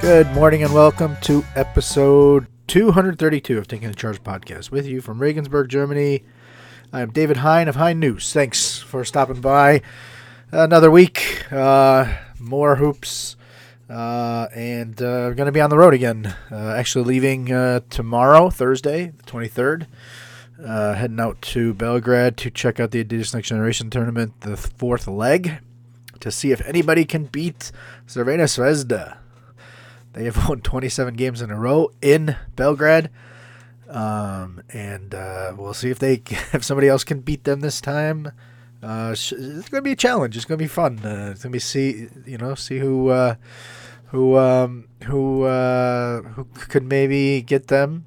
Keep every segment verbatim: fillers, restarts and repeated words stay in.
Good morning and welcome to episode two thirty-two of Taking the Charge podcast. With you from Regensburg, Germany, I am David Hein of Hein News. Thanks for stopping by. Another week, uh, more hoops, uh, and uh, we're going to be on the road again. Uh, actually leaving uh, tomorrow, Thursday, the twenty-third. Uh, heading out to Belgrade to check out the Adidas Next Generation Tournament, the fourth leg, to see if anybody can beat Crvena Zvezda. They have won twenty-seven games in a row in Belgrade, um, and uh, we'll see if they if somebody else can beat them this time. Uh, it's going to be a challenge. It's going to be fun. Uh, it's going to be see you know see who uh, who um, who uh, who could maybe get them.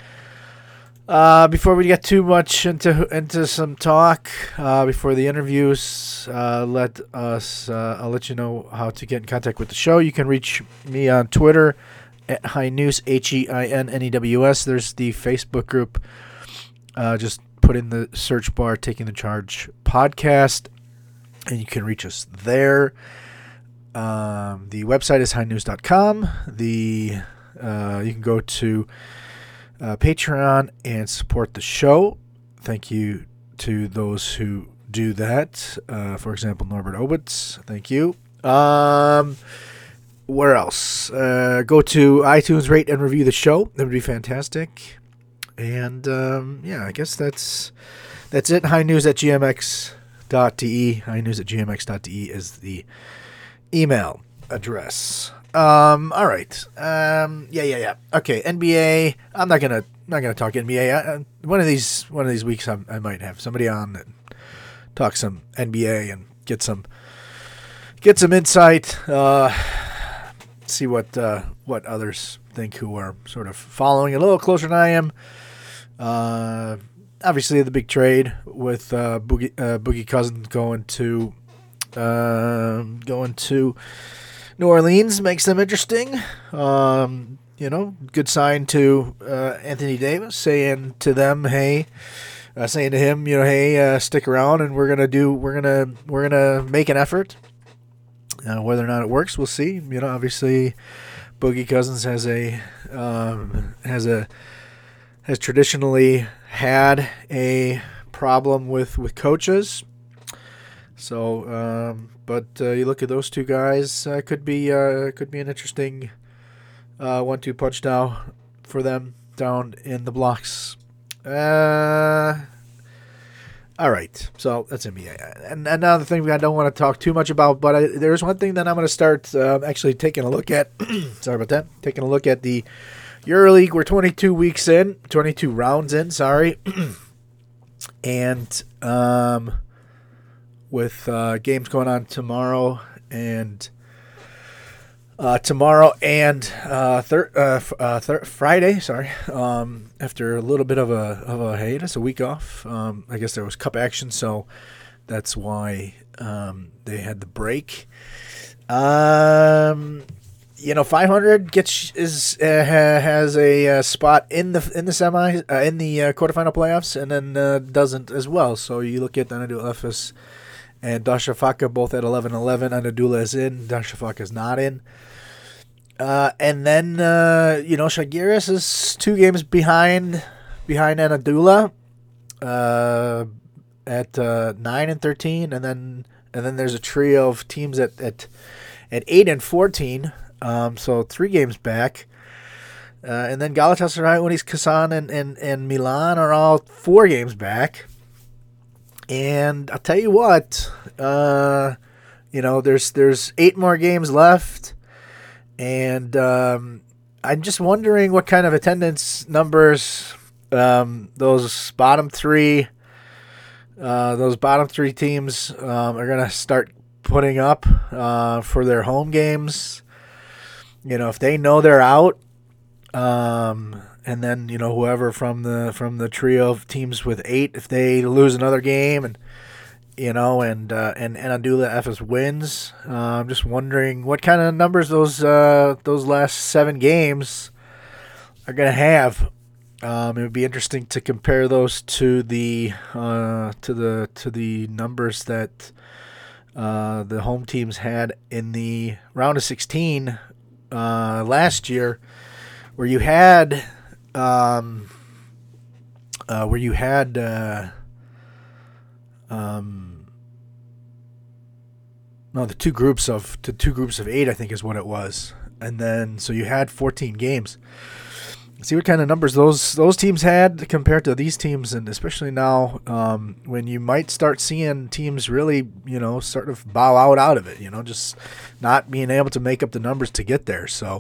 Uh, before we get too much into into some talk, uh, before the interviews, uh, let us uh, I'll let you know how to get in contact with the show. You can reach me on Twitter at Hein News, H E I N N E W S. There's the Facebook group. Uh, just put in the search bar "Taking the Charge" podcast, and you can reach us there. Um, the website is hein news dot com. The uh, you can go to Uh, Patreon and support the show. Thank you to those who do that. Uh, for example, Norbert Obitz. Thank you. Um, where else? Uh, go to iTunes, rate and review the show. That would be fantastic. And um, yeah, I guess that's that's it. Hein News at G M X dot D E. Hein News at G M X dot D E is the email address. Um. All right. Um. Yeah. Yeah. Yeah. Okay. N B A. I'm not gonna. Not gonna talk N B A. I, one of these. One of these weeks, I, I might have somebody on and talk some N B A and get some. Get some insight. Uh. See what. Uh. What others think who are sort of following a little closer than I am. Uh. Obviously, the big trade with uh, Boogie uh, Boogie Cousins going to. Uh, going to. New Orleans makes them interesting. Um, you know, good sign to uh, Anthony Davis saying to them, "Hey," uh, saying to him, "You know, hey, uh, stick around, and we're gonna do, we're gonna, we're gonna make an effort." Uh, whether or not it works, we'll see. You know, obviously, Boogie Cousins has a um, has a has traditionally had a problem with with coaches. So, um, but uh, you look at those two guys, uh, could be uh, could be an interesting uh, one-two punch now for them down in the blocks. Uh, all right, so that's N B A. And another thing I don't want to talk too much about, but I, there's one thing that I'm going to start uh, actually taking a look at. Sorry about that. Taking a look at the EuroLeague. We're twenty-two weeks in, twenty-two rounds in. Sorry, and um. with uh, games going on tomorrow and uh, tomorrow and uh, thir- uh, f- uh, thir- Friday. Sorry, um, after a little bit of a of a hiatus, a week off. Um, I guess there was cup action, so that's why um, they had the break. Um, you know, five hundred gets is uh, has a uh, spot in the in the semi uh, in the uh, quarterfinal playoffs, and then uh, doesn't as well. So you look at Anadolu Efes and Darüşşafaka both at eleven eleven. Anadolu is in. Darüşşafaka is not in. Uh, and then, uh, you know, Žalgiris is two games behind behind Anadolu uh, at uh, nine and thirteen. And then and then there's a trio of teams at, at, at eight and fourteen. Um, so three games back. Uh, and then Galatasaray, Unis Kazan, and, and, and Milan are all four games back. And I'll tell you what, uh, you know, there's there's eight more games left, and um, I'm just wondering what kind of attendance numbers um, those bottom three, uh, those bottom three teams um, are gonna start putting up uh, for their home games. You know, if they know they're out. Um, and then, you know, whoever from the from the trio of teams with eight, if they lose another game and, you know, and uh, and Anadolu Efes wins, uh, I'm just wondering what kind of numbers those uh, those last seven games are going to have. Um, it would be interesting to compare those to the uh, to the to the numbers that uh, the home teams had in the round of sixteen uh, last year, where you had, um, uh, where you had, uh, um, no, the two groups of the two groups of eight, I think, is what it was, and then so you had fourteen games. See what kind of numbers those those teams had compared to these teams, and especially now um, when you might start seeing teams really, you know, sort of bow out out of it, you know, just not being able to make up the numbers to get there. So,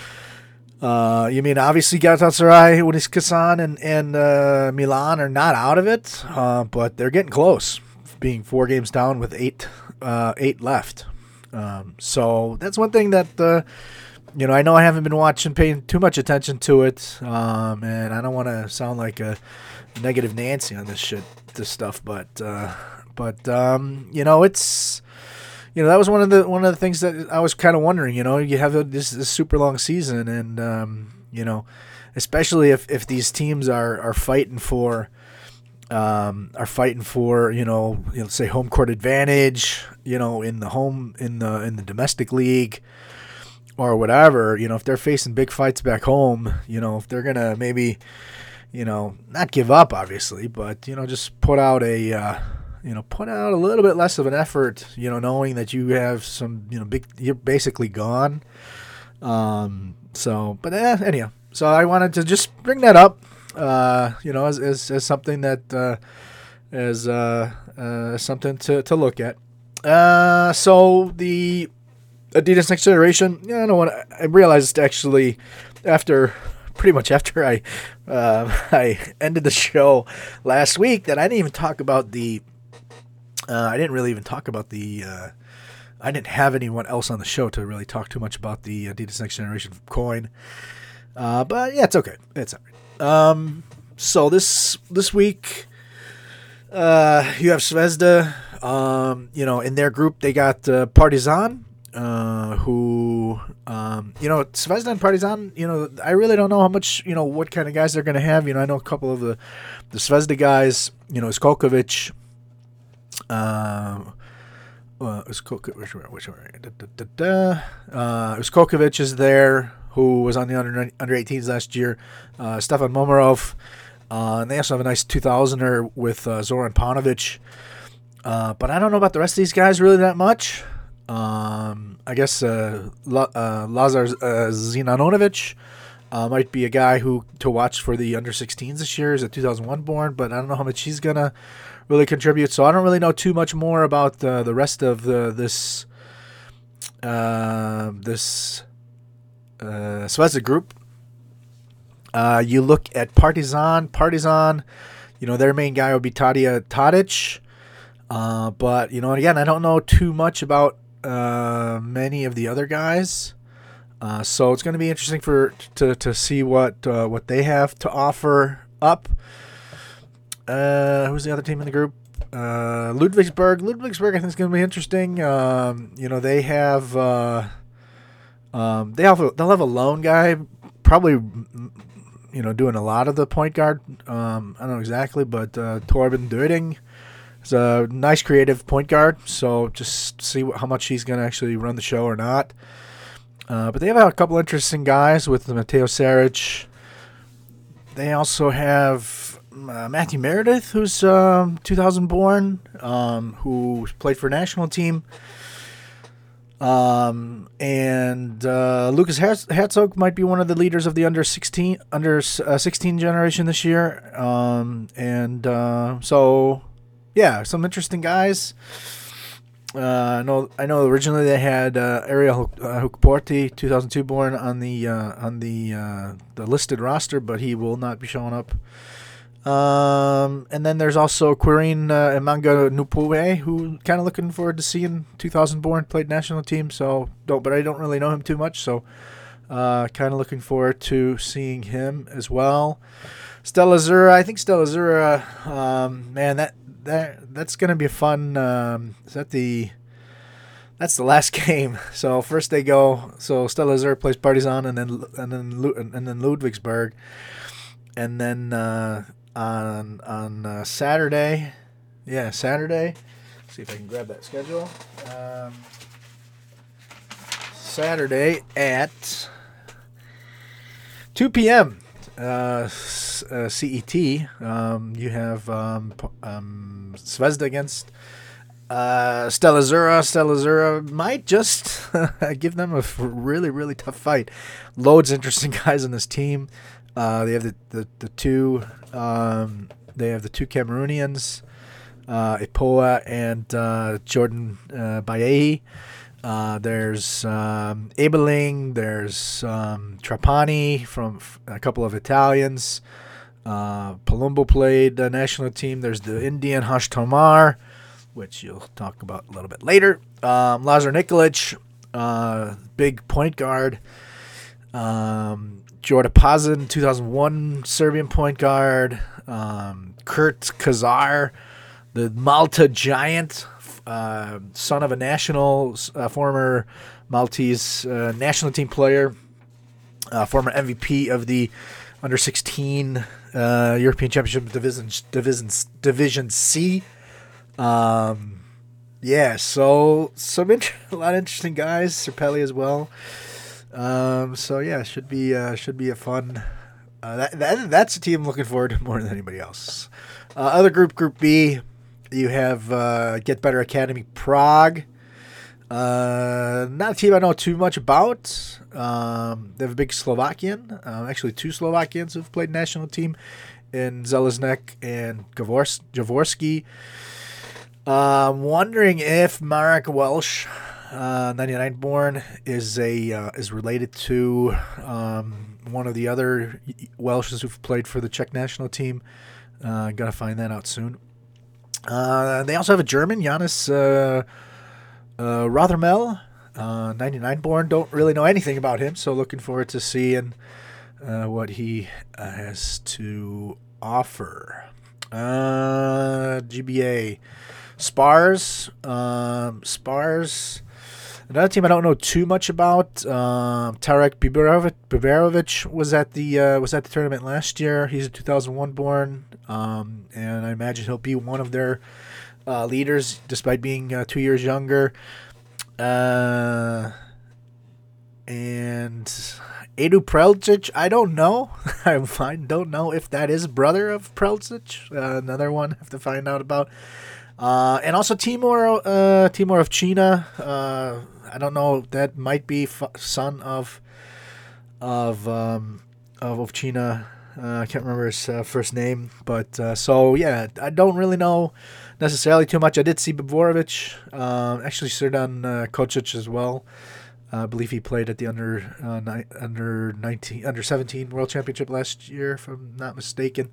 uh, you mean obviously Galatasaray, Unis Kazan, and and uh, Milan are not out of it, uh, but they're getting close, being four games down with eight uh, eight left. Um, so that's one thing that. Uh, You know, I know I haven't been watching, paying too much attention to it, um, and I don't want to sound like a negative Nancy on this shit, this stuff, but, uh, but um, you know, it's, you know, that was one of the one of the things that I was kind of wondering. You know, you have a, this, this super long season, and um, you know, especially if, if these teams are, are fighting for, um, are fighting for, you know, you know, say home court advantage, you know, in the home in the in the domestic league. Or whatever, you know, if they're facing big fights back home, you know, if they're going to maybe, you know, not give up, obviously, but, you know, just put out a, uh, you know, put out a little bit less of an effort, you know, knowing that you have some, you know, big, you're basically gone. Um, so, but eh, anyhow, so I wanted to just bring that up, uh, you know, as, as, as something that, uh, as, uh, uh, something to, to look at. Uh, so the, Adidas Next Generation, yeah, I don't want to, I realized actually after, pretty much after I uh, I ended the show last week that I didn't even talk about the, uh, I didn't really even talk about the, uh, I didn't have anyone else on the show to really talk too much about the Adidas Next Generation coin. Uh, but yeah, it's okay. It's all right. Um, so this, this week, uh, you have Zvezda, um, you know, in their group, they got uh, Partizan. Uh, who, um, you know, Zvezda and Partizan, you know, I really don't know how much, you know, what kind of guys they're going to have. You know, I know a couple of the, the Zvezda guys, you know, Skolkovic, uh, uh, Skolkovic, which one, which one, da, da, da, da. Uh, Skolkovic is there, who was on the under, under eighteens last year, uh, Stefan Momarov, uh, and they also have a nice two thousander with, uh, Zoran Paunovic, uh, but I don't know about the rest of these guys really that much. Um, I guess uh, La- uh, Lazar uh, Zinanovic uh, might be a guy who to watch for the under sixteens this year. He's a two thousand one born, but I don't know how much he's gonna really contribute. So I don't really know too much more about uh, the rest of the this uh, this uh, Zvezda group. Uh, you look at Partizan. Partizan, you know, their main guy would be Tadija Tadic. Uh, but, you know, and again, I don't know too much about uh, many of the other guys. Uh, so it's going to be interesting for to, to see what uh, what they have to offer up. Uh, who's the other team in the group? Uh, Ludwigsburg. Ludwigsburg, I think, is going to be interesting. Um, you know, they have uh, um, they have a, they'll have a lone guy, probably, you know, doing a lot of the point guard. Um, I don't know exactly, but uh, Torben Döding. He's a nice creative point guard, so just see how much he's going to actually run the show or not. Uh, but they have a couple interesting guys with Mateo Saric. They also have uh, Matthew Meredith, who's um, two thousand born, um, who played for national team. Um, and uh, Lucas Herzog might be one of the leaders of the under sixteen under uh, sixteen generation this year. Um, and uh, so... Yeah, some interesting guys. Uh, I know. I know. Originally, they had uh, Ariel Hukporti, two thousand two born, on the uh, on the uh, the listed roster, but he will not be showing up. Um, and then there's also Quirin uh, Emanga Nupue, who kind of looking forward to seeing two thousand born, played national team. So don't, but I don't really know him too much. So uh, kind of looking forward to seeing him as well. Stella Zura, I think Stella Zura, um, man, that. That that's gonna be a fun. Um, is that the? That's the last game. So first they go. So Stella Zura plays Partizan, and then and then and then Ludwigsburg, and then uh, on on uh, Saturday, yeah, Saturday. Let's see if I can grab that schedule. Um, Saturday at two p.m. Uh, uh, C E T. Um, you have um, um, Zvezda against uh, Stella Zura. Stella Zura might just give them a really, really tough fight. Loads of interesting guys on this team. Uh, they have the the, the two. Um, they have the two Cameroonians, uh, Ipoa and uh, Jordan uh, Bayehi. Uh, there's um, Ebeling, there's um, Trapani from f- a couple of Italians. Uh, Palumbo played the national team. There's the Indian Hush Tomar, which you'll talk about a little bit later. Um, Lazar Nikolic, uh, big point guard. Um, Jorda Pazin, two thousand one Serbian point guard. Um, Kurt Kazar, the Malta Giant. Uh, son of a national, uh, former Maltese uh, national team player, uh, former M V P of the under sixteen uh, European Championship Division Division Division C. Um, yeah, so some int- a lot of interesting guys. Serpelli as well. Um, so yeah, should be uh, should be a fun. Uh, that, that that's a team I'm looking forward to more than anybody else. Uh, other group, Group B. You have uh, Get Better Academy Prague. Uh, not a team I know too much about. Um, they have a big Slovakian. Uh, actually, two Slovakians who've played national team in Zeleznek and Javors- Javorski. Uh, I'm wondering if Marek Welsh, uh, ninety-nine born, is a uh, is related to um, one of the other Welshes who've played for the Czech national team. Uh, gotta find that out soon. Uh, they also have a German, Janis uh, uh, Rothermel, uh, ninety-nine born. Don't really know anything about him, so looking forward to seeing uh, what he uh, has to offer. Uh, G B A. Spars. Um, Spars. Another team I don't know too much about. Um, Tarek Biberovic, Biberovic was at the uh, was at the tournament last year. He's a two thousand one born, um, and I imagine he'll be one of their uh, leaders, despite being uh, two years younger. Uh, and Edu Prelcic, I don't know. I don't know if that is brother of Prelcic. Uh, another one I have to find out about. Uh, and also Timur, uh, Timur of China. Uh, I don't know. That might be f- son of of um, of Ovchina. Uh, I can't remember his uh, first name, but uh, so yeah, I don't really know necessarily too much. I did see Boborovic, uh, actually Serdan uh, Kocic as well. Uh, I believe he played at the under uh, ni- under nineteen under seventeen World Championship last year, if I'm not mistaken.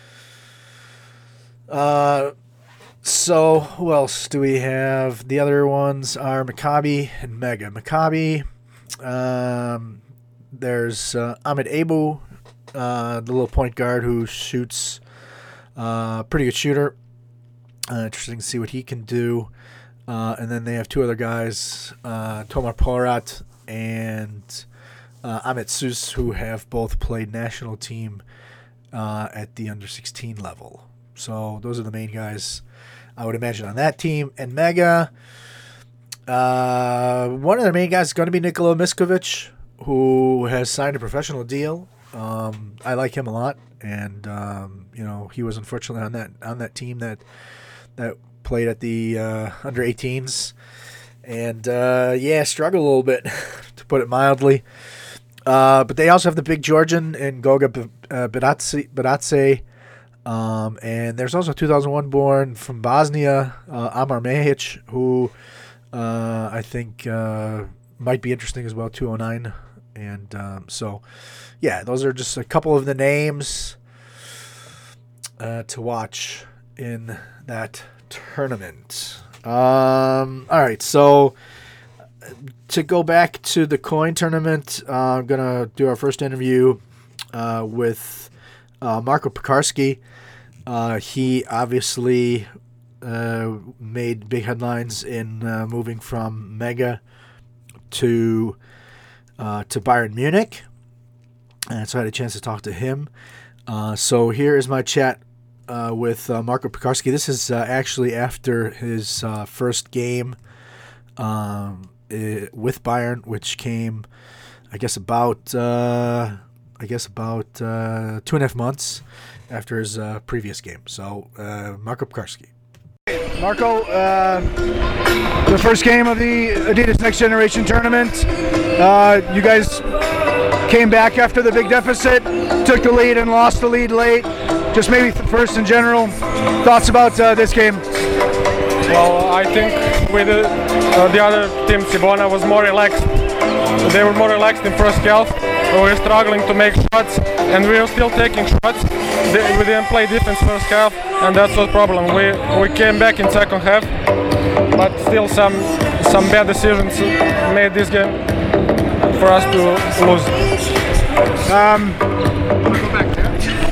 Uh. So, who else do we have? The other ones are Maccabi and Mega. Maccabi, um, there's uh, Ahmed Abu, uh, the little point guard who shoots, uh, pretty good shooter. Uh, interesting to see what he can do. Uh, and then they have two other guys, uh, Tomar Porat and uh, Ahmet Sus, who have both played national team uh, at the under sixteen level. So those are the main guys I would imagine on that team. And Mega, uh, one of the main guys is going to be Nikola Miskovic, who has signed a professional deal. Um, I like him a lot, and um, you know he was unfortunately on that on that team that that played at the uh, under eighteens, and uh, yeah, struggled a little bit to put it mildly. Uh, but they also have the big Georgian and Goga Baratse. Baratse. Um, and there's also a two thousand one born from Bosnia, uh, Amar Mehic, who uh, I think uh, might be interesting as well, two oh nine. And um, so, yeah, those are just a couple of the names uh, to watch in that tournament. Um, all right, so to go back to the coin tournament, uh, I'm going to do our first interview uh, with uh, Marco Pekarski. Uh, he obviously uh, made big headlines in uh, moving from Mega to uh, to Bayern Munich, and so I had a chance to talk to him. Uh, so here is my chat uh, with uh, Marco Pekarski. This is uh, actually after his uh, first game um, uh, with Bayern, which came, I guess, about uh, I guess about uh, two and a half months after his uh, previous game. So, uh, Marco Pekarsky. Marco, uh, the first game of the Adidas Next Generation Tournament. Uh, you guys came back after the big deficit, took the lead and lost the lead late. Just maybe first in general, thoughts about uh, this game? Well, I think with the, uh, the other team, Cibona was more relaxed. They were more relaxed in first half. We were struggling to make shots, and we were still taking shots. They, we didn't play defense first half, and that's the problem. We we came back in second half, but still some some bad decisions made this game for us to lose. Um, go back there.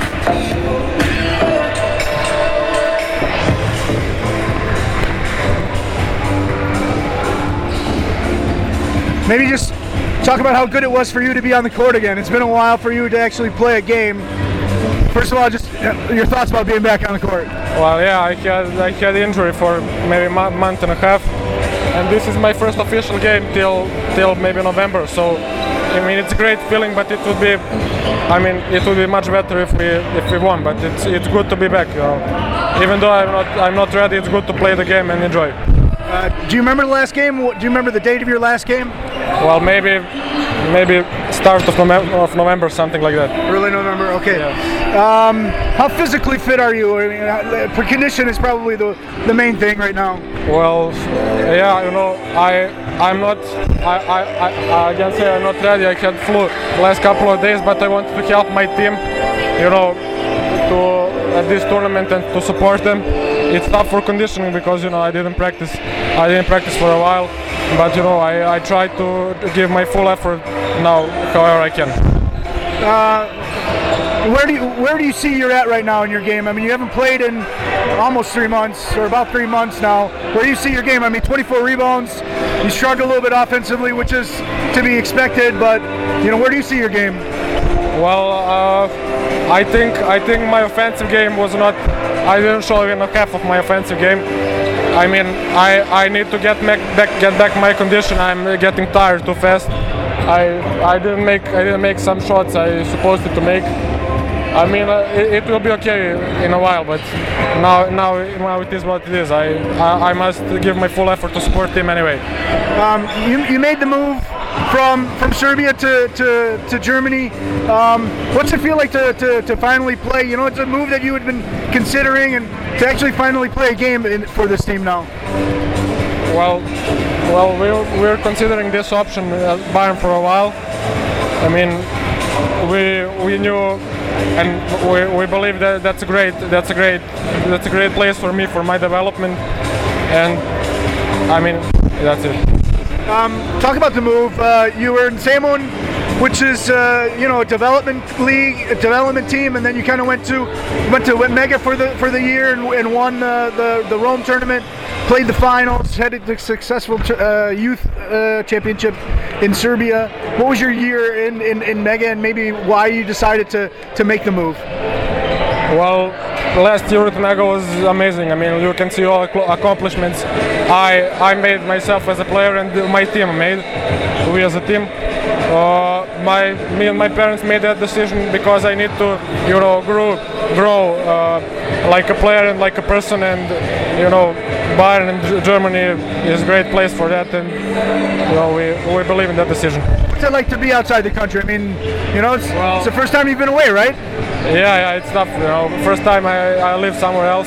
Maybe just talk about how good it was for you to be on the court again. It's been a while for you to actually play a game. First of all, just your thoughts about being back on the court. Well, yeah, I had I had injury for maybe a month and a half, and this is my first official game till till maybe November. So, I mean, it's a great feeling, but it would be, I mean, it would be much better if we if we won. But it's it's good to be back. You know, even though I'm not I'm not ready, it's good to play the game and enjoy. Uh, do you remember the last game? Do you remember the date of your last game? Well, maybe, maybe start of November, of November, something like that. Early November. Okay. Yeah. Um, how physically fit are you? I mean, uh, condition is probably the the main thing right now. Well, yeah, you know, I I'm not. I I I, I can say I'm not ready. I had flu last couple of days, but I wanted to help my team, you know, to at this tournament and to support them. It's tough for conditioning because, you know, I didn't practice. I didn't practice for a while, but you know, I, I try to give my full effort now, however I can. Uh, where do you where do you see you're at right now in your game? I mean, you haven't played in almost three months or about three months now. Where do you see your game? I mean, twenty-four rebounds. You struggle a little bit offensively, which is to be expected. But you know, where do you see your game? Well, uh, I think I think my offensive game was not. I didn't show even half of my offensive game. I mean, I, I need to get back, back get back my condition. I'm getting tired too fast. I I didn't make I didn't make some shots I supposed to make. I mean, uh, it, it will be okay in a while, but now now now it is what it is. I I, I must give my full effort to support him anyway. Um, you you made the move from from Serbia to to, to Germany. Um, what's it feel like to, to, to finally play? You know, it's a move that you had been considering, and to actually finally play a game in, for this team now. Well, well, we're we're considering this option at Bayern for a while. I mean, we we knew. And we, we believe that that's a great that's a great that's a great place for me for my development, and I mean that's it. Um, talk about the move. Uh, you were in Zemun, which is uh, you know a development league, a development team, and then you kind of went to went to Mega for the for the year and, and won uh, the the Rome tournament. Played the finals, had a successful uh, youth uh, championship in Serbia. What was your year in, in, in Mega, and maybe why you decided to, to make the move? Well, last year at Mega was amazing. I mean, you can see all accomplishments I I made myself as a player and my team made. We as a team. Uh, my me and my parents made that decision because I need to, you know, grow grow uh, like a player and like a person, and you know, Bayern in Germany is a great place for that, and you know, we we believe in that decision. What's it like to be outside the country? I mean, you know, it's, well, it's the first time you've been away, right? Yeah, yeah, it's tough. You know, first time I, I live somewhere else.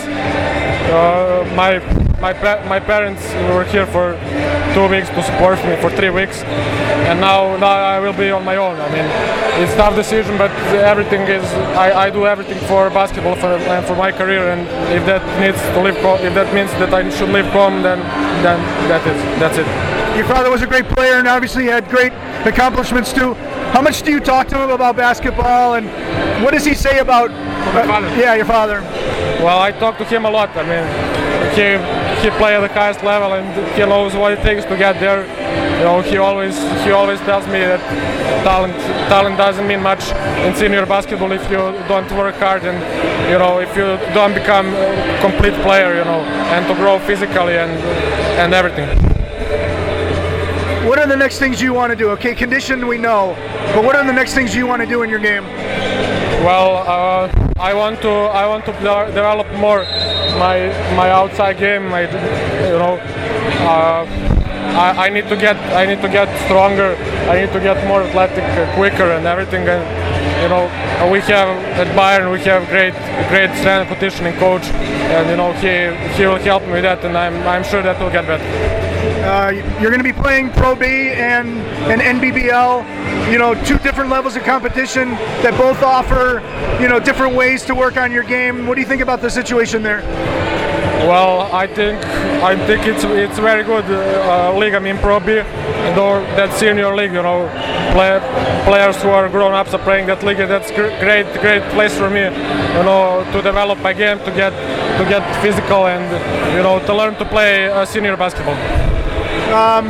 Uh, my my pa- my parents were here for two weeks to support me for three weeks, and now now I will be on my own. I mean, it's a tough decision, but everything is. I, I do everything for basketball for, and for my career, and if that needs to leave, if that means that I should leave home, then then that is that's it. Your father was a great player, and obviously he had great accomplishments too. How much do you talk to him about basketball, and what does he say about? My father. Uh, yeah, your father. Well, I talk to him a lot. I mean, he he plays at the highest level, and he knows what it takes to get there. You know, he always he always tells me that talent talent doesn't mean much in senior basketball if you don't work hard, and you know, if you don't become a complete player, you know, and to grow physically and and everything. what are the next things you want to do? Okay, condition we know, but what are the next things you want to do in your game? Well, uh, I want to I want to de- develop more my my outside game. My you know, uh, I, I need to get I need to get stronger. I need to get more athletic, uh, quicker, and everything. And you know, we have at Bayern we have great great strength and conditioning coach, and you know he he will help me with that, and I'm I'm sure that will get better. Uh, you're going to be playing Pro B and and N B B L, you know, two different levels of competition that both offer, you know, different ways to work on your game. What do you think about the situation there? Well, I think I think it's it's very good uh, league. I mean, Pro B, though that senior league, you know, play, players who are grown ups are playing that league. And that's great, great place for me, you know, to develop my game, to get to get physical, and you know, to learn to play uh, senior basketball. Um,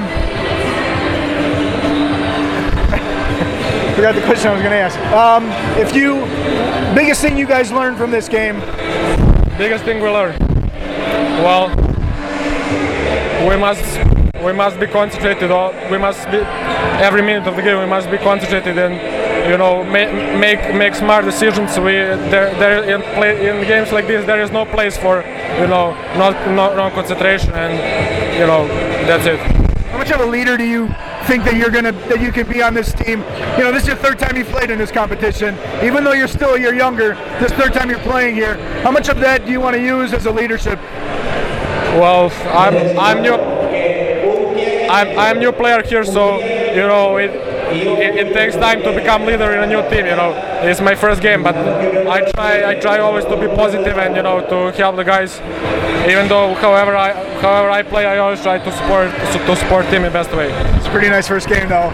forgot the question I was going to ask. Um, if you, biggest thing you guys learned from this game? Biggest thing we learned. Well, we must we must be concentrated. We must be every minute of the game. We must be concentrated and you know make make, make smart decisions. We there there in play in games like this there is no place for you know not not non concentration, and you know that's it. How much of a leader do you think that you're gonna that you can be on this team? You know, this is your third time you've played in this competition. Even though you're still you're younger, this third time you're playing here. How much of that do you want to use as a leadership? Well, I'm I'm new. I'm I'm new player here, so you know it, it it takes time to become leader in a new team. You know, it's my first game, but I try I try always to be positive and you know to help the guys. Even though however I however I play, I always try to support to support team in the best way. It's a pretty nice first game, though.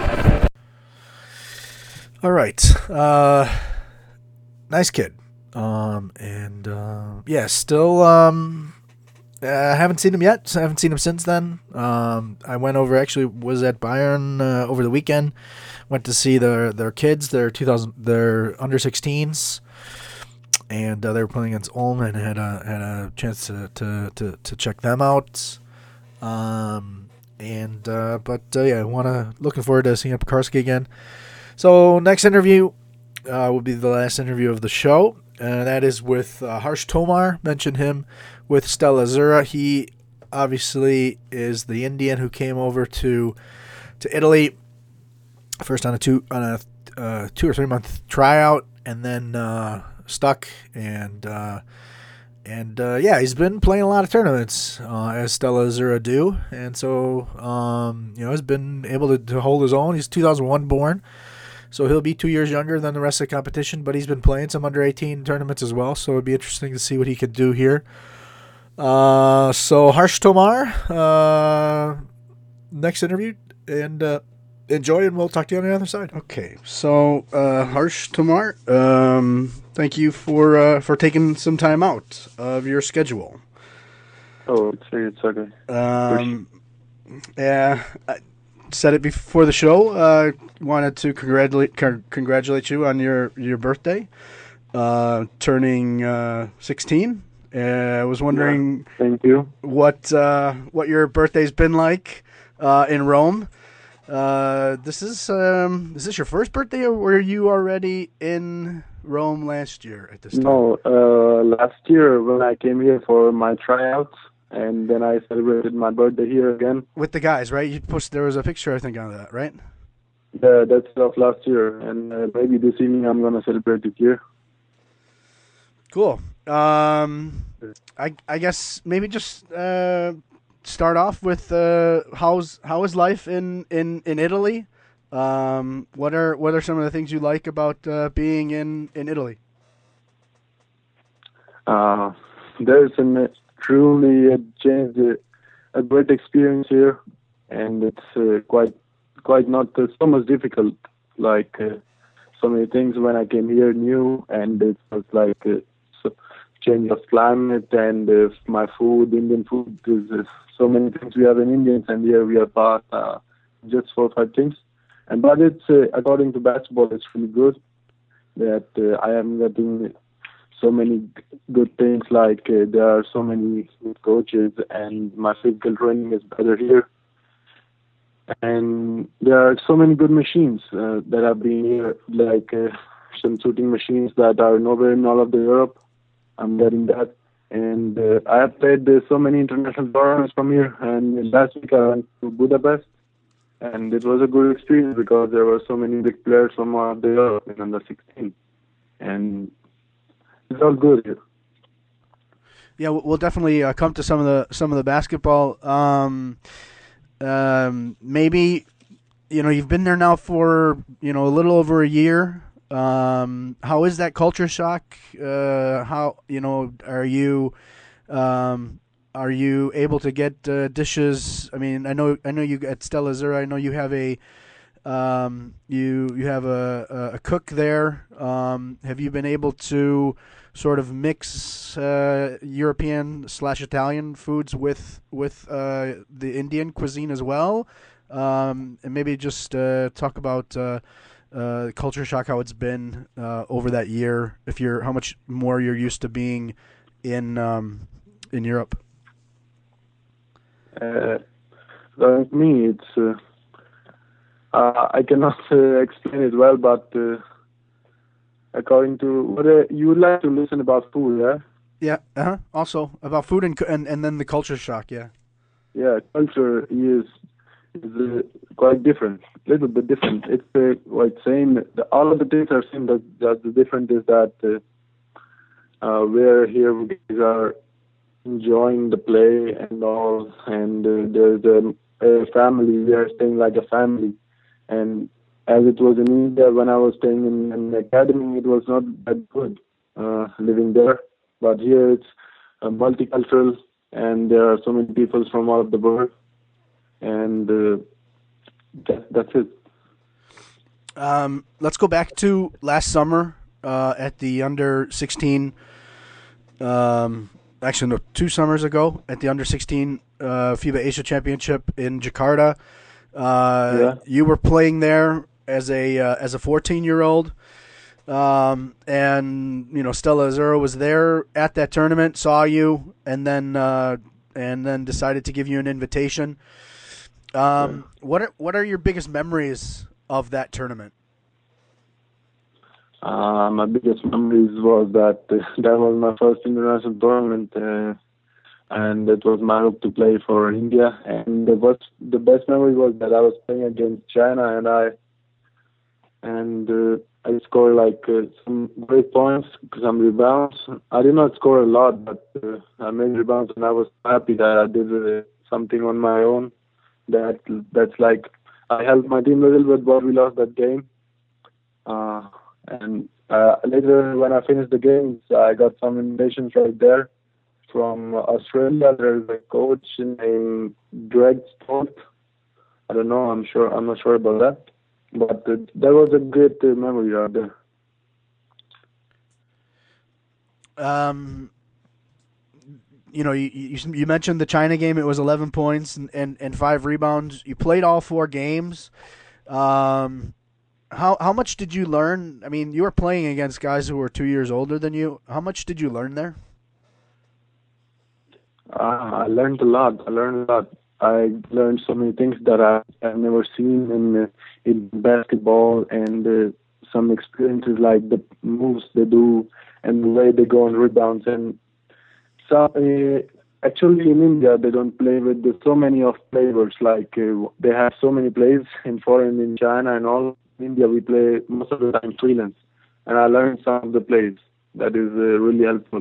All right, uh, nice kid, um, and uh, yeah, still. Um, I uh, haven't seen him yet. I haven't seen him since then. Um, I went over, actually was at Bayern uh, over the weekend. Went to see their their kids, their two thousand, their under sixteens, and uh, they were playing against Ulm, and had a had a chance to to, to, to check them out. Um, and uh, but uh, yeah, I wanna looking forward to seeing Pekarski again. So next interview uh, will be the last interview of the show. And that is with uh, Harsh Tomar. Mentioned him with Stella Azzurra. He obviously is the Indian who came over to to Italy first on a two on a uh, two or three month tryout, and then uh, stuck. And uh, and uh, yeah, he's been playing a lot of tournaments uh, as Stella Azzurra do, and so um, you know, has been able to, to hold his own. He's two thousand one born. So he'll be two years younger than the rest of the competition, but he's been playing some under eighteen tournaments as well, so it'd be interesting to see what he could do here. Uh, so Harsh Tomar, uh, next interview, and uh, enjoy, and we'll talk to you on the other side. Okay, so uh, Harsh Tomar, um, thank you for uh, for taking some time out of your schedule. Oh, it's it's okay. Um, yeah. I, Said it before the show. Uh, wanted to congratulate c- congratulate you on your your birthday, uh, turning uh, sixteen. Uh, I was wondering, yeah, thank you. What uh, what your birthday's been like uh, in Rome. Uh, this is um, is this your first birthday, or were you already in Rome last year at this time? No, uh, last year when I came here for my tryouts. And then I celebrated my birthday here again. With the guys, right? You posted, there was a picture, I think, on that, right? Yeah, that's of last year. And uh, maybe this evening I'm going to celebrate it here. Cool. Um, I I guess maybe just uh, start off with uh, how's how is life in, in, in Italy? Um, what are what are some of the things you like about uh, being in, in Italy? Uh, there's an... Truly a change, a great experience here, and it's uh, quite, quite not uh, so much difficult. Like uh, so many things when I came here new, and it was like uh, so change of climate and uh, my food, Indian food. There's uh, so many things we have in Indians, and here we have pasta, just four or five things. And but it's uh, according to basketball, it's really good that uh, I am getting. So many good things, like uh, there are so many good coaches, and my physical training is better here. and there are so many good machines uh, that have been here, like uh, some shooting machines that are nowhere in all of the Europe. I'm getting that. And uh, I have played uh, so many international tournaments from here. And last week I went to Budapest, and it was a good experience because there were so many big players from all of the Europe in under sixteen. And it's all good here. Yeah, we'll definitely uh, come to some of the some of the basketball. Um, um, maybe you know you've been there now for you know a little over a year. Um, how is that culture shock? Uh, how you know are you um, are you able to get uh, dishes? I mean, I know I know you at Stella Azura. I know you have a um, you you have a, a cook there. Um, have you been able to sort of mix uh, European slash Italian foods with with uh, the Indian cuisine as well, um, and maybe just uh, talk about uh, uh, culture shock, how it's been uh, over that year. If you're, how much more you're used to being in um, in Europe. Uh, like me, it's uh, uh, I cannot uh, explain it well, but. Uh, According to what uh, you would like to listen about food, yeah? Yeah. Uh-huh. Also about food and and and then the culture shock, yeah. Yeah, culture is is uh, quite different, a little bit different. It's uh, quite same. The, all of the things are same. That that the difference is that uh, uh, we're here, we are enjoying the play and all, and uh, there's a, a family. We are staying like a family, and as it was in India, when I was staying in an academy, it was not that good uh, living there. But here it's uh, multicultural, and there are so many people from all of the world, and uh, that, that's it. Um, let's go back to last summer uh, at the under sixteen. Um, actually, no, two summers ago at the under sixteen uh, FIBA Asia Championship in Jakarta. Uh, yeah. You were playing there as a uh, as a fourteen year old, um, and you know Stella Azura was there at that tournament, saw you, and then uh, and then decided to give you an invitation. Um, what are what are your biggest memories of that tournament? Uh, my biggest memories was that uh, that was my first international tournament, uh, and it was my hope to play for India. And the best the best memory was that I was playing against China, and I. And uh, I scored like uh, some great points, some rebounds. I did not score a lot, but uh, I made rebounds, and I was happy that I did uh, something on my own. That that's like I helped my team a little bit, but we lost that game. Uh, and uh, later, when I finished the games, I got some invitations right there from Australia. There's a coach named Greg Stolt. I don't know. I'm sure. I'm not sure about that. But uh, that was a great uh, memory right there. Um, you know, you, you you mentioned the China game. It was eleven points and, and, and five rebounds. You played all four games. Um, how how much did you learn? I mean, you were playing against guys who were two years older than you. How much did you learn there? Uh, I learned a lot. I learned a lot. I learned so many things that I, I've never seen in uh, in basketball, and uh, some experiences like the moves they do and the way they go on rebounds. And so, uh, actually, in India, they don't play with the, so many of flavors. Like uh, they have so many plays in foreign, in China, and all. In India, we play most of the time freelance, and I learned some of the plays. That is uh, really helpful.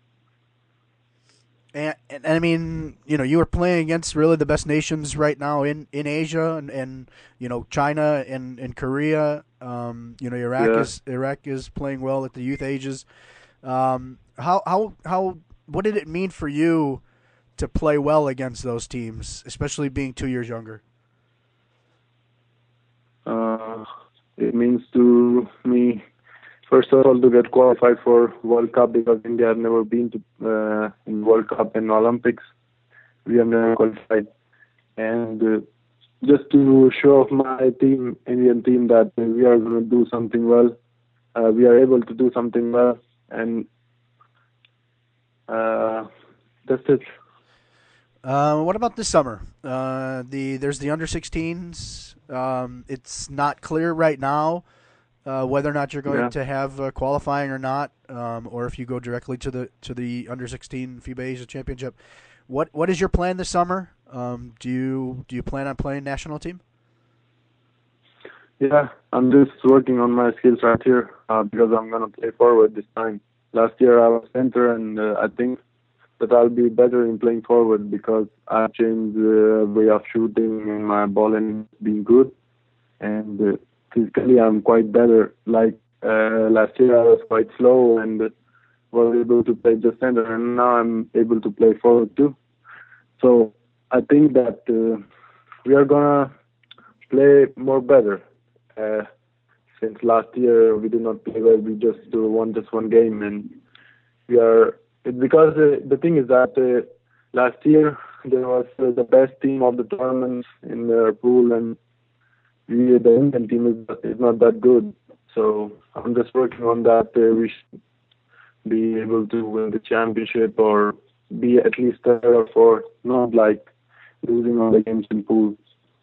And, and I mean, you know, you were playing against really the best nations right now in, in Asia, and, and you know, China and, and Korea. Um, you know, Iraq yeah. is Iraq is playing well at the youth ages. Um, how how how what did it mean for you to play well against those teams, especially being two years younger? Uh, it means to me, first of all, to get qualified for World Cup, because India have never been to uh, in World Cup and Olympics. We have never qualified, and uh, just to show off my team, Indian team, that uh, we are going to do something well. Uh, we are able to do something well, and uh, that's it. Uh, what about this summer? Uh, the there's the under sixteens. Um, it's not clear right now uh, whether or not you're going Yeah. to have uh, qualifying or not, um, or if you go directly to the to the under sixteen FIBA Asia Championship. What what is your plan this summer? Um, do you do you plan on playing national team? Yeah, I'm just working on my skills right here uh, because I'm gonna play forward this time. Last year I was center, and uh, I think that I'll be better in playing forward because I've changed the way of shooting and my ball and being good. And uh, physically I'm quite better. Like uh, last year I was quite slow and was able to play just center, and now I'm able to play forward too. So I think that uh, we are gonna play more better. Uh, since last year we did not play well, we just uh, won just one game, and we are it, because uh, the thing is that uh, last year there was uh, the best team of the tournament in their pool, and we the Indian team is, is not that good. So I'm just working on that. Uh, we should be able to win the championship or be at least third or fourth, not like losing all the games in pool.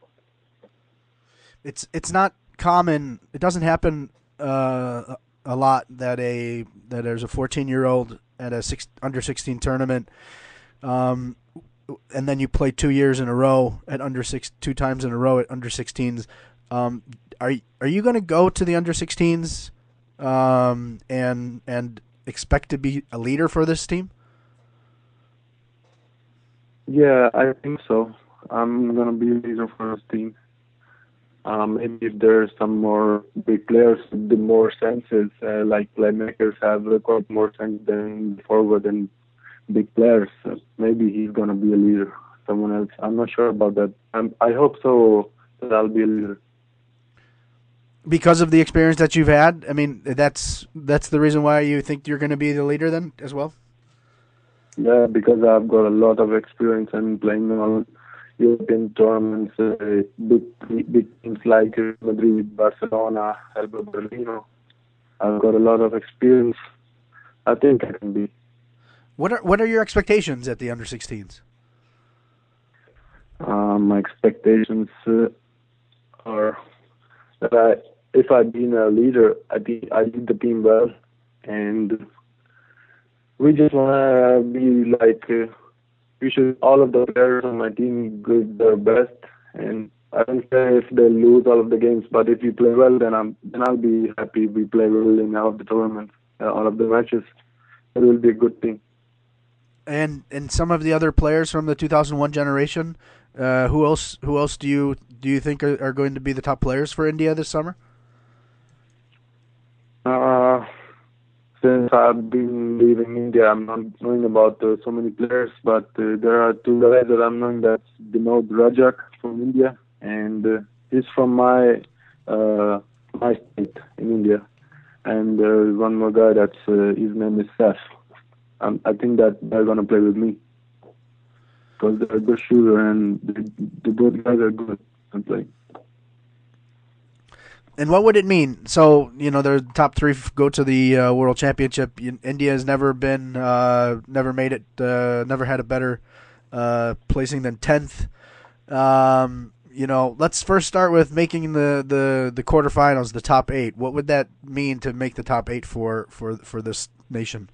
It's it's not common. It doesn't happen uh, a lot that a that there's a fourteen year old at a six, under sixteen tournament, um, and then you play two years in a row at under six, two times in a row at under sixteens. Um, are are you going to go to the under sixteens um, and and expect to be a leader for this team? Yeah, I think so. I'm gonna be a leader for this team. Um, maybe if there's some more big players with the more senses, uh, like playmakers have uh, quite more sense than forward and big players. Uh, maybe he's gonna be a leader. Someone else. I'm not sure about that. Um, I hope so that I'll be a leader. Because of the experience that you've had, I mean, that's that's the reason why you think you're going to be the leader then as well? Yeah, because I've got a lot of experience in playing on European tournaments, uh, big big teams like Real Madrid, Barcelona, Alba Berlino. I've got a lot of experience. I think I can be. What are what are your expectations at the under sixteens? Um, my expectations uh, are that I, if I've been a leader, I be, I lead the team well, and we just wanna be like. Uh, We should, all of the players on my team give their best, and I don't care if they lose all of the games, but if you play well, then I'm then I'll be happy. We play well in all of the tournaments, uh, all of the matches. It will be a good thing. And and some of the other players from the two thousand one generation, uh, who else who else do you do you think are, are going to be the top players for India this summer? Uh, since I've been leaving India, I'm not knowing about uh, so many players, but uh, there are two guys that I'm knowing. That's Vinod Rajak from India, and uh, he's from my uh, my state in India. And uh, one more guy that's uh, his name is Seth. Um, I think that they're gonna play with me because they're a good shooter, and the, the both guys are good at playing. And what would it mean? So, you know, the top three go to the uh, World Championship. India has never been, uh, never made it, uh, never had a better uh, placing than tenth. Um, you know, let's first start with making the, the, the quarterfinals, the top eight. What would that mean to make the top eight for, for, for this nation?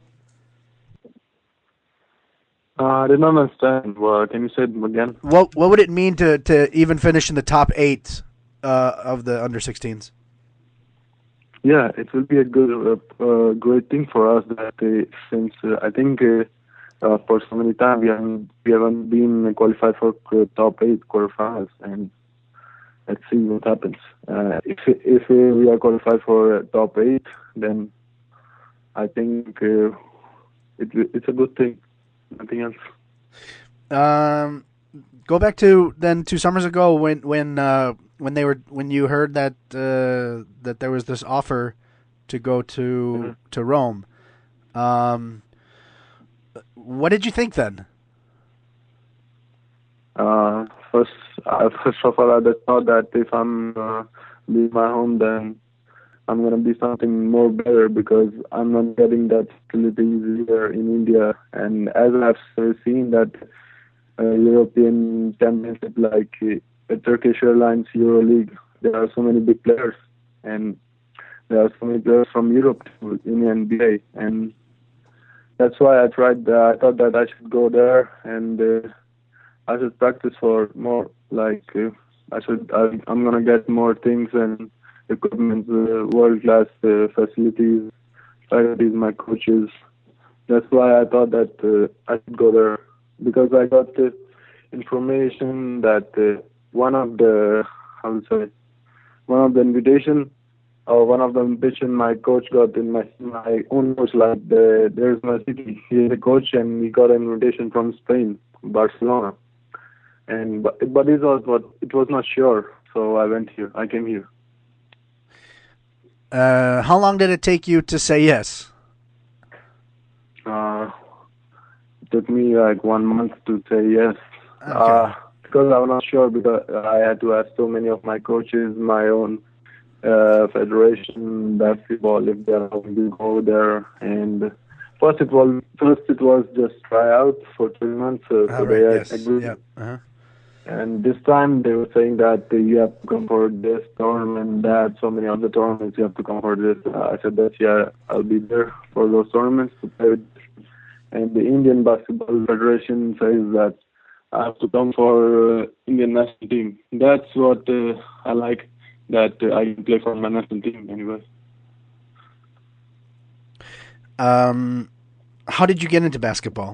Uh, I didn't understand. Well, can you say it again? What What would it mean to, to even finish in the top eight uh, of the under sixteens? Yeah, it will be a good, uh, uh, great thing for us that uh, since uh, I think uh, uh, for so many times we haven't we haven't been qualified for uh, top eight quarterfinals, and let's see what happens. Uh, if if uh, we are qualified for uh, top eight, then I think uh, it it's a good thing. Nothing else. Um, go back to then two summers ago when when uh, when they were when you heard that uh, that there was this offer to go to Mm-hmm. to Rome. Um, what did you think then? Uh, first, uh, first of all, I just thought that if I'm uh, leave my home, then I'm gonna be something more better because I'm not getting that facilities here in India. And as I've seen that uh, European championship like uh, Turkish Airlines EuroLeague. There are so many big players, and there are so many players from Europe too, in the N B A, and that's why I tried. Uh, I thought that I should go there, and uh, I should practice for more. Like uh, I should, I, I'm gonna get more things and equipment, uh, world-class uh, facilities, faculties, my coaches. That's why I thought that uh, I should go there, because I got the information that uh, one of the how to say one of the invitation or one of the invitation my coach got in my my own coach, like the there's my city. He's the coach and he got an invitation from Spain, Barcelona. And but but it was what it was not sure, so I went here. I came here. Uh, how long did it take you to say yes? Uh, it took me like one month to say yes. Okay. Uh, because I was not sure, because I had to ask so many of my coaches, my own uh, federation, basketball, if they're going to go there. And first it was first it was just tryouts for three months. Uh, so Oh, they right, had yes. agreed. Yeah. Uh-huh. And this time they were saying that uh, you have to come for this tournament, that, so many other tournaments, you have to come for this. Uh, I said that, yeah, I'll be there for those tournaments to play with. And the Indian Basketball Federation says that I have to come for uh, Indian national team. That's what uh, I like, that uh, I can play for my national team anyway. Um, how did you get into basketball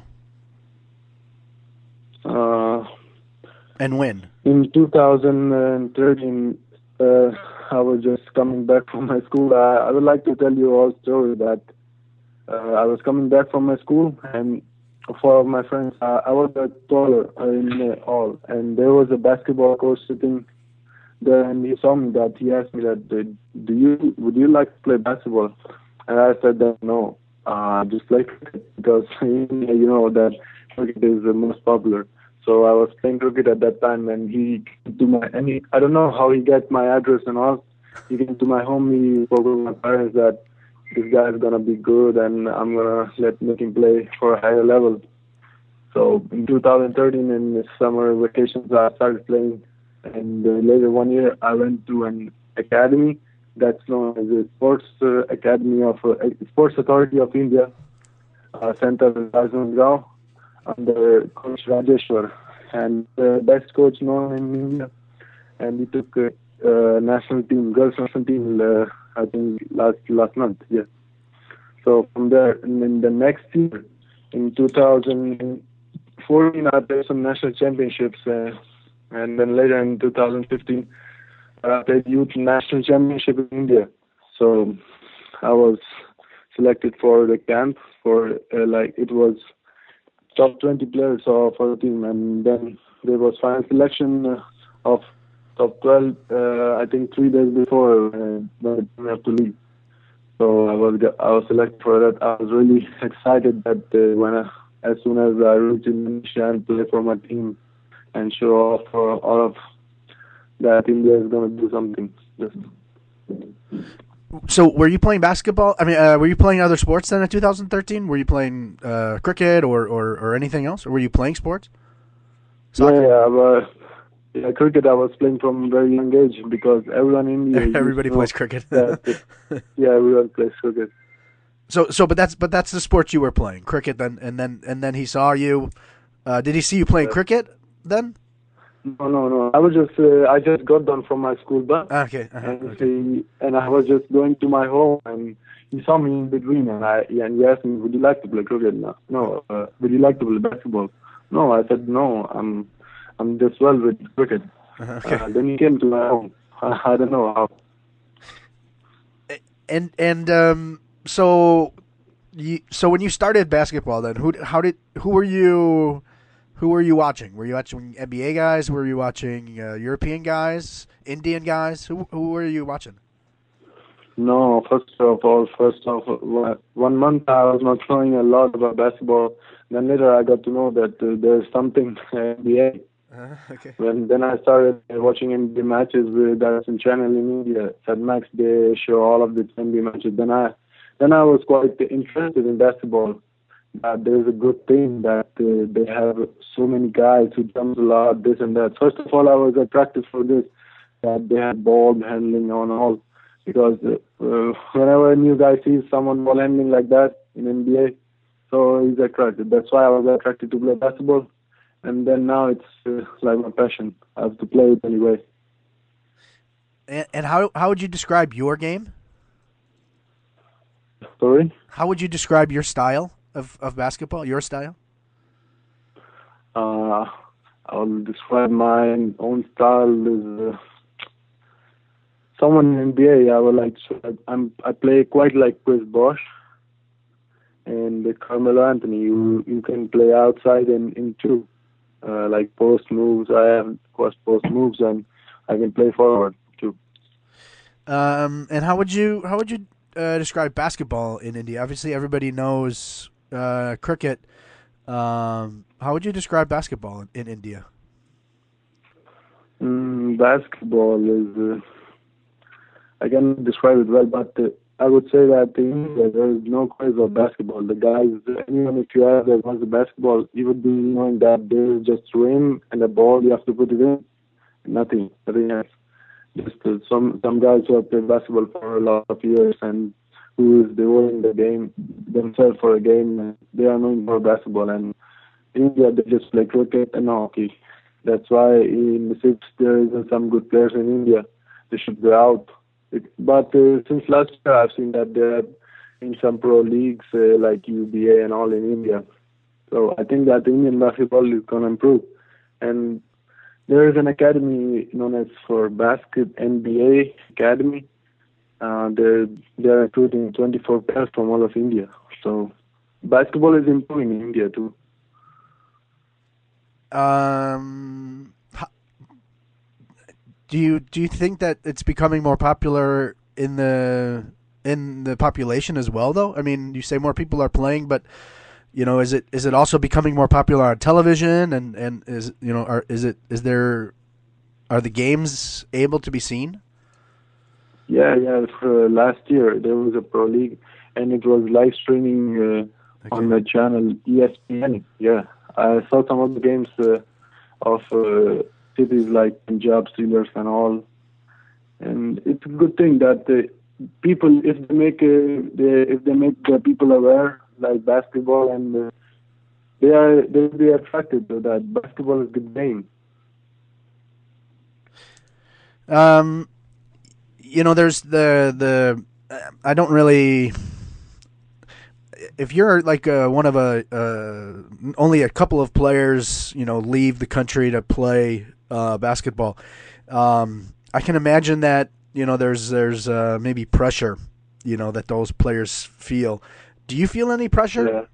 Uh, and when? In two thousand thirteen, uh, I was just coming back from my school. I, I would like to tell you all story that uh, I was coming back from my school, and four of my friends, uh, I was a taller in uh, all, and there was a basketball coach sitting there, and he saw me. That he asked me that, do you would you like to play basketball? And I said that no, uh, just play cricket, because you know that cricket is the most popular. So I was playing cricket at that time, and he came to my, and he, I don't know how he got my address and all. He came to my home, he spoke with my parents that this guy is going to be good, and I'm going to let make him play for a higher level. So in two thousand thirteen, in the summer vacations, I started playing, and uh, later one year, I went to an academy that's known as the Sports uh, Academy of, uh, Sports Authority of India, uh, Center in Rajasthan, under Coach Rajeshwar, and the best coach known in India. And he took uh, uh, national team, girls national team, uh, I think last last month. Yeah. So from there, and in the next year, in two thousand fourteen, I played some national championships, uh, and then later in two thousand fifteen, I played youth national championship in India. So I was selected for the camp for uh, like it was top twenty players uh, for the team, and then there was final selection uh, of top twelve. Uh, I think three days before uh, when we have to leave. So I was I was selected for that. I was really excited that uh, when I, as soon as I reached Indonesia and play for my team and show off for all of that, India is going to do something. Just. So, were you playing basketball? I mean, uh, were you playing other sports then in two thousand thirteen? Were you playing uh, cricket or, or, or anything else? Or were you playing sports? Soccer? Yeah, yeah, uh, yeah, cricket I was playing from a very young age, because everyone in India everybody plays cricket. that, yeah, everyone plays cricket. So, so, but that's but that's the sport you were playing, cricket. Then, and then and then he saw you. Uh, did he see you playing yeah. cricket then? No, no, no. I was just, uh, I just got done from my school bus. Okay. Uh-huh. And, okay. He, and I was just going to my home, and he saw me in between, and I and he asked me, "Would you like to play cricket?" No, no. Uh, would you like to play basketball? No, I said no. I'm, I'm just well with cricket. Uh-huh. Okay. Uh, then he came to my home. I, I don't know how. And and um, so, you so when you started basketball, then who how did who were you? Who were you watching? Were you watching N B A guys? Were you watching uh, European guys? Indian guys? Who who were you watching? No, first of all, first of all, one month I was not knowing a lot about basketball. Then later I got to know that uh, there's something N B A. Uh, okay. When then I started watching N B A matches with that's in channel in India. At Max, they show all of the N B A matches. Then I then I was quite interested in basketball. that there's a good thing that uh, they have so many guys who jump a lot, this and that. First of all, I was attracted for this, that they had ball handling on all, because uh, uh, whenever a new guy sees someone ball handling like that in N B A, so he's attracted. That's why I was attracted to play basketball, and then now it's uh, like my passion. I have to play it anyway. And, and how how would you describe your game? Sorry? How would you describe your style of, of basketball, your style? Uh, I'll describe my own style as uh, someone in N B A. I would like to, I'm, I play quite like Chris Bosh and uh, Carmelo Anthony. You you can play outside and in two, uh, like post moves. I have, of course, post moves, and I can play forward too. Um, and how would you how would you uh, describe basketball in India? Obviously, everybody knows uh, cricket. Um, how would you describe basketball in, in India? Mm, basketball is, uh, I can't describe it well, but uh, I would say that in India there is no craze of basketball. The guys, anyone if you ask that wants a basketball, you would be knowing that there is just rim and a ball, you have to put it in. Nothing, nothing else. Just uh, some some guys who have played basketball for a lot of years and who is devoting the game themselves for a game, and they are known for basketball. And in India they just play cricket and hockey. That's why in the six there isn't some good players in India. They should go out. It, but uh, since last year I've seen that they're in some pro leagues uh, like U B A and all in India. So I think that Indian basketball is going to improve. And there is an academy known as for Basket N B A Academy. Uh, they're, they're recruiting twenty-four players from all of India. So basketball is improving in India too. Um, do you do you think that it's becoming more popular in the in the population as well? Though, I mean, you say more people are playing, but you know, is it is it also becoming more popular on television? And, and is you know, are is it is there are the games able to be seen? Yeah, yeah. For last year there was a pro league, and it was live streaming uh, Okay. on the channel E S P N. Yeah, I saw some of the games uh, of uh, cities like Punjab, Steelers, and all. And it's a good thing that uh, people, if they make uh, they, if they make the people aware like basketball, and uh, they are they will be attracted to that. Basketball is a good game. Um, you know, there's the the I don't really. If you're like uh, one of a uh, only a couple of players, you know, leave the country to play uh, basketball, um, I can imagine that you know there's there's uh, maybe pressure, you know, that those players feel. Do you feel any pressure? Yeah.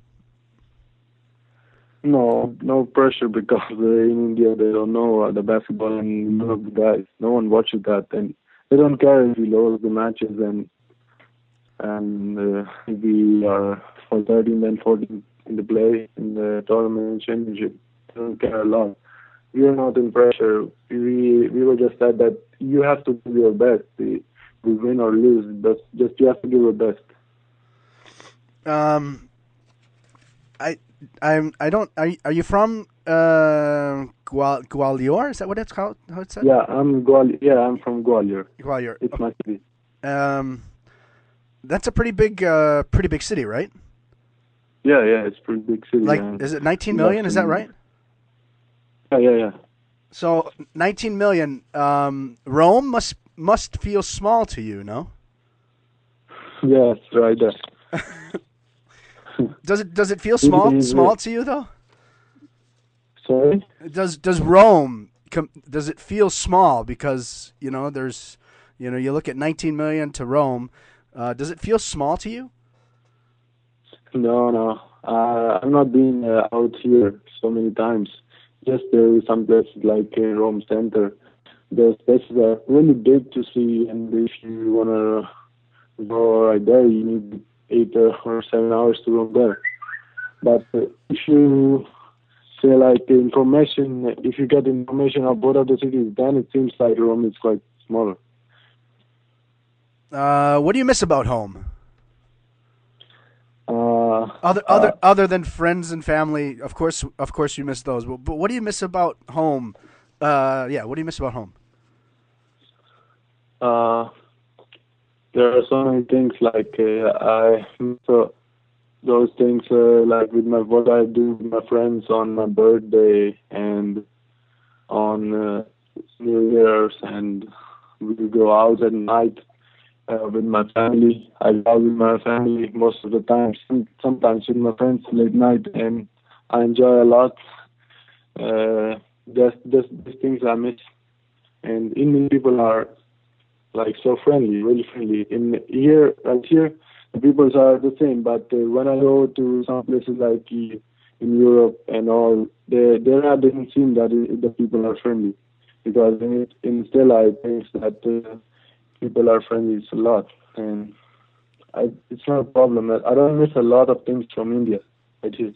No, no pressure, because uh, in India they don't know uh, the basketball, and none of the guys, no one watches that, and they don't care if we lose the matches, and and uh, we are for thirteen and fourteen in the play in the tournament championship. They don't care a lot. We are not in pressure. We we were just said that you have to do your best. We, we win or lose, but just you have to do your best. Um, I I'm I don't. Are you, are you from uh, Gwal- Gwalior? Is that what it's called? How it's said? Yeah, I'm Gwalior. Yeah, I'm from Gwalior. Gwalior. It's my city. Um, that's a pretty big, uh, pretty big city, right? Yeah, yeah, it's a pretty big city. Like, yeah. is it nineteen million? Is that right? Yeah, yeah, yeah. So nineteen million. Um, Rome must must feel small to you, no? Yeah, it's right there. Does it does it feel small is, small uh, to you though? Sorry? Does does Rome com- does it feel small because you know there's you know you look at nineteen million to Rome, uh, does it feel small to you? No, no. Uh, I've not been uh, out here so many times. Just there is some places like uh, Rome Center. Those places are really big to see, and if you wanna go right there, you need eight uh, or seven hours to go there. But uh, if you say like information, if you get information of both of the cities, then it seems like Rome is quite smaller. Uh, what do you miss about home? Uh, Other uh, other other than friends and family, of course, of course, you miss those. But, but what do you miss about home? Uh, yeah, what do you miss about home? uh, there are so many things like uh, I so those things uh, like with my what I do with my friends on my birthday and on uh, New Year's, and we go out at night uh, with my family. I go out with my family most of the time. Some, sometimes with my friends late night, and I enjoy a lot. Uh, that's that's these things I miss. And Indian people are like so friendly, really friendly. In here, right here, the peoples are the same. But uh, when I go to some places like uh, in Europe and all, there there I didn't seem that it, the people are friendly, because in it, in still I think that uh, people are friendly a lot, and I, it's not a problem. I I don't miss a lot of things from India. It is.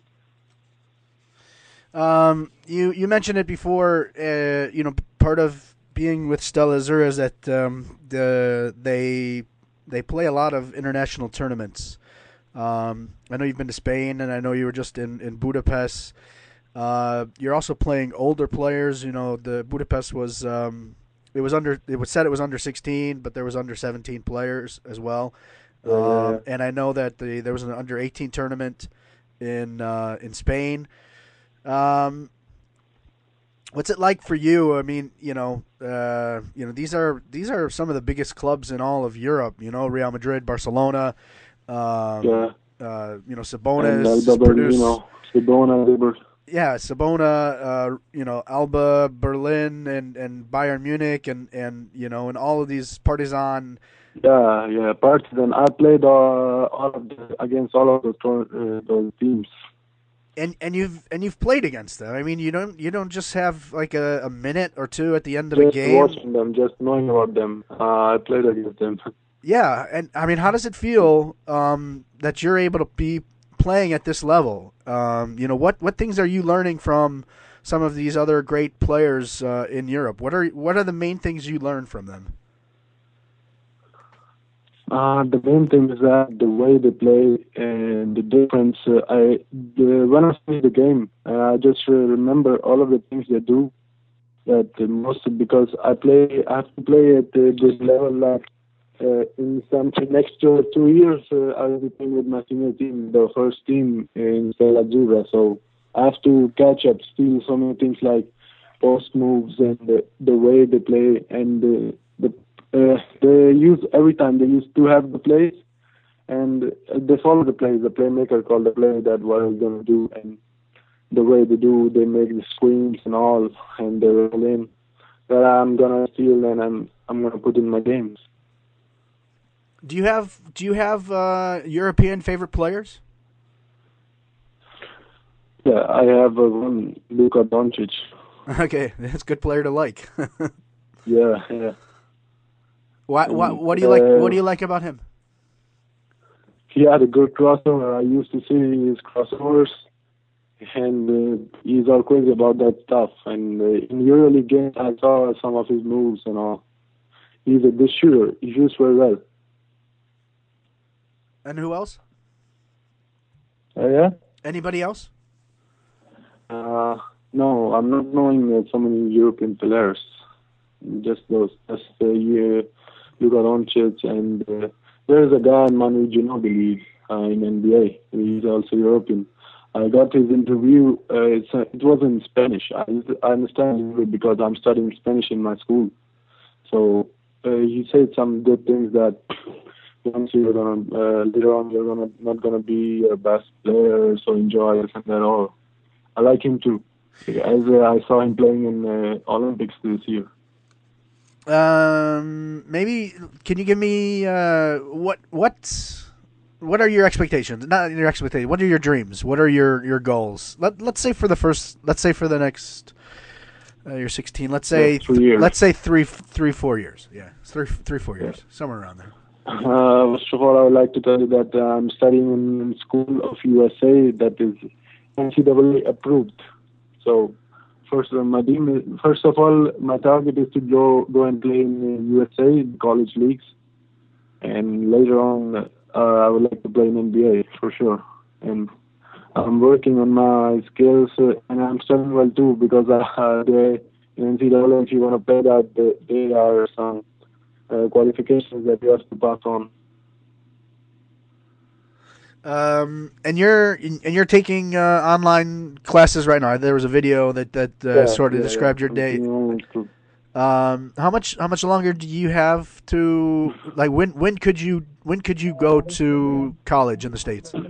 Um, you you mentioned it before. Uh, you know, part of being with Stella Azura is that um, the they they play a lot of international tournaments. Um, I know you've been to Spain, and I know you were just in in Budapest. Uh, you're also playing older players. You know, the Budapest was um, it was under it was said it was under sixteen, but there was under seventeen players as well. Uh, Um, and I know that the there was an under eighteen tournament in uh, in Spain. Um, what's it like for you? I mean, you know, uh, you know these are these are some of the biggest clubs in all of Europe. You know, Real Madrid, Barcelona. Um, yeah, uh, you know, and Sabonis Alba, Ber- you produce. know, Sedona, they were, Yeah, Sabona, uh, you know, Alba, Berlin, and, and Bayern Munich, and, and you know, and all of these Partizan. yeah, yeah, Partizan. I played uh, all of the, against all of those tour- uh, those teams. And, and you've and you've played against them. I mean, you don't you don't just have like a, a minute or two at the end of a Just game. watching them, just knowing about them. Uh, I played against them. Yeah, and I mean, how does it feel um, that you're able to be playing at this level? Um, you know, what what things are you learning from some of these other great players uh, in Europe? What are what are the main things you learn from them? Uh, the main thing is that the way they play and the difference. Uh, I the, when I see the game, uh, I just uh, remember all of the things they do. That uh, most because I play, I have to play at uh, this level. Like uh, in some next uh, two years, uh, I will be playing with my senior team, the first team in Stella Azzurra. So I have to catch up, still so many things like post moves and the, the way they play and the the uh, they use every time they used to have the plays, and they follow the plays. The playmaker called the play that what he's gonna do, and the way they do, they make the screens and all, and they roll in. That I'm gonna steal and I'm I'm gonna put in my games. Do you have do you have uh, European favorite players? Yeah, I have uh, one Luka Doncic. Okay, that's a good player to like. Yeah, yeah. What what what do you like? What do you like about him? He had a good crossover. I used to see his crossovers, and uh, he's all crazy about that stuff. And uh, in EuroLeague games, I saw some of his moves and all. He's a good shooter. He shoots very well. And who else? Uh, yeah. Anybody else? Uh, no, I'm not knowing uh, so many European players. Just those. Just uh, yeah, Luka Doncic, and uh, there's a guy Manu Ginobili uh, in N B A. He's also European. I got his interview. Uh, it's, uh, it was in Spanish. I, I understand it because I'm studying Spanish in my school. So uh, he said some good things that once you're gonna uh, later on you're gonna not gonna be a best player, so enjoy this and that all. I like him too. As uh, I saw him playing in uh, Olympics this year. Um, maybe can you give me uh, what what what are your expectations? Not your expectations. What are your dreams? What are your, your goals? Let let's say for the first. Let's say for the next. Uh, you're sixteen. Let's say Yeah, three years. let's say three three four years. Yeah, three three four years, Yeah. somewhere around there. Uh, first of all, I would like to tell you that uh, I'm studying in school of U S A that is N C double A approved. So first, uh, my dream is, first of all, my target is to go go and play in the U S A in college leagues, and later on, uh, I would like to play in N B A for sure. And I'm working on my skills, uh, and I'm studying well too, because uh, they, in N C double A, if you want to play that, they, there are some uh, qualifications that you have to pass on. Um, and you're and you're taking uh, online classes right now. There was a video that that uh, Yeah, sort of yeah, described yeah. your day. Continuing to- Um, how much how much longer do you have to like when when could you when could you go to college in the States? Uh,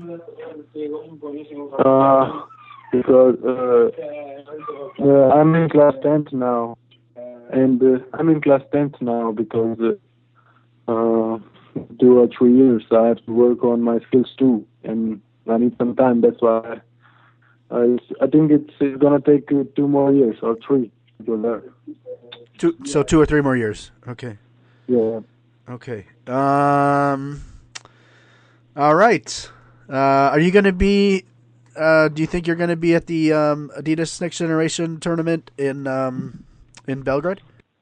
because uh, uh, I'm in class tenth now, and uh, I'm in class tenth now because uh, uh, two or three years I have to work on my skills too, and I need some time. That's why I, I think it's, it's gonna take uh, two more years or three to go there. Two, so two or three more years. Okay. Yeah. Okay. Um. All right. Uh, are you going to be? Uh, do you think you're going to be at the um, Adidas Next Generation tournament in um, in Belgrade?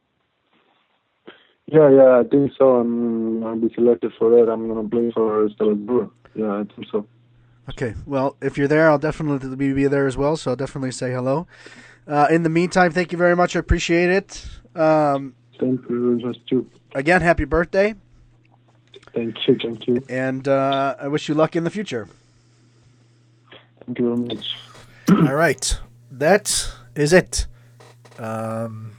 Yeah, yeah, I think so. I'm gonna be selected for that. I'm gonna play for Stella Brewer. Yeah, I think so. Okay. Well, if you're there, I'll definitely be there as well. So I'll definitely say hello. Uh, in the meantime, thank you very much. I appreciate it. Um, Thank you, just too. again, happy birthday, Thank you, thank you, and uh, I wish you luck in the future. thank you very much. All right, that is it. Um,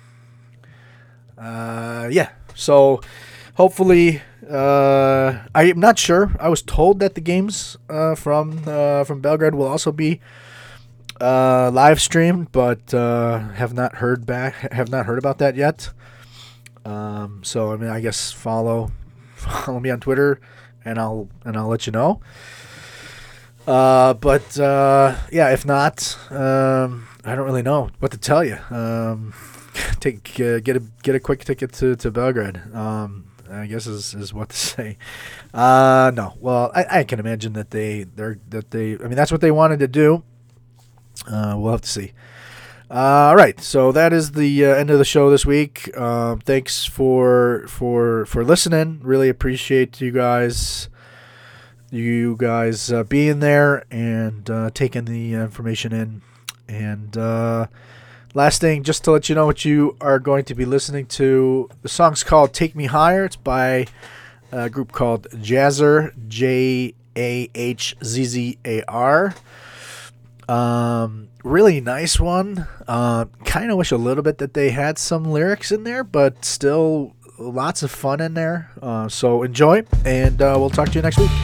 uh, yeah. So hopefully, uh, I'm not sure. I was told that the games uh, from uh, from Belgrade will also be uh, live streamed, but uh, have not heard back. Have not heard about that yet. Um, so I mean, I guess follow follow me on Twitter, and I'll and I'll let you know. Uh, but uh, yeah, if not, um, I don't really know what to tell you. Um, take uh, get a get a quick ticket to to Belgrade. Um, I guess is, is what to say. Uh, no, well, I, I can imagine that they they're that they. I mean, that's what they wanted to do. Uh, we'll have to see. Uh, all right, so that is the uh, end of the show this week. Um, thanks for for for listening. Really appreciate you guys. You guys uh, being there and uh, taking the information in. And uh, last thing, just to let you know what you are going to be listening to. The song's called Take Me Higher. It's by a group called Jahzzar, J A H Z Z A R. Um, really nice one. Uh, kind of wish a little bit that they had some lyrics in there, but still lots of fun in there. Uh, so enjoy, and uh, we'll talk to you next week.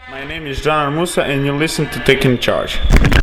My name is John Armusa, and you listen to Taking Charge.